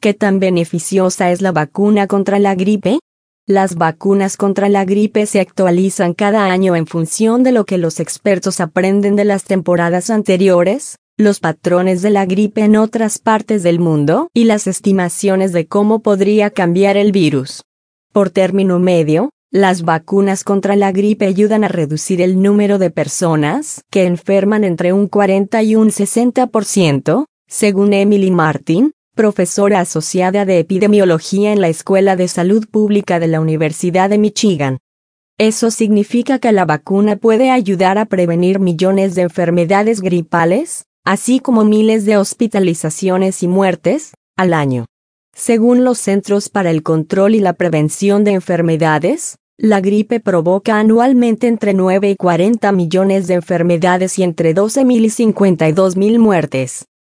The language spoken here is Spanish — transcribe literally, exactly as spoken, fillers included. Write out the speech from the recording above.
¿Qué tan beneficiosa es la vacuna contra la gripe? Las vacunas contra la gripe se actualizan cada año en función de lo que los expertos aprenden de las temporadas anteriores, los patrones de la gripe en otras partes del mundo y las estimaciones de cómo podría cambiar el virus. Por término medio, las vacunas contra la gripe ayudan a reducir el número de personas que enferman entre un cuarenta y un sesenta por ciento, según Emily Martin, profesora asociada de epidemiología en la Escuela de Salud Pública de la Universidad de Michigan. Eso significa que la vacuna puede ayudar a prevenir millones de enfermedades gripales, así como miles de hospitalizaciones y muertes, al año. Según los Centros para el Control y la Prevención de Enfermedades, la gripe provoca anualmente entre nueve y cuarenta millones de enfermedades y entre doce mil y cincuenta y dos mil muertes.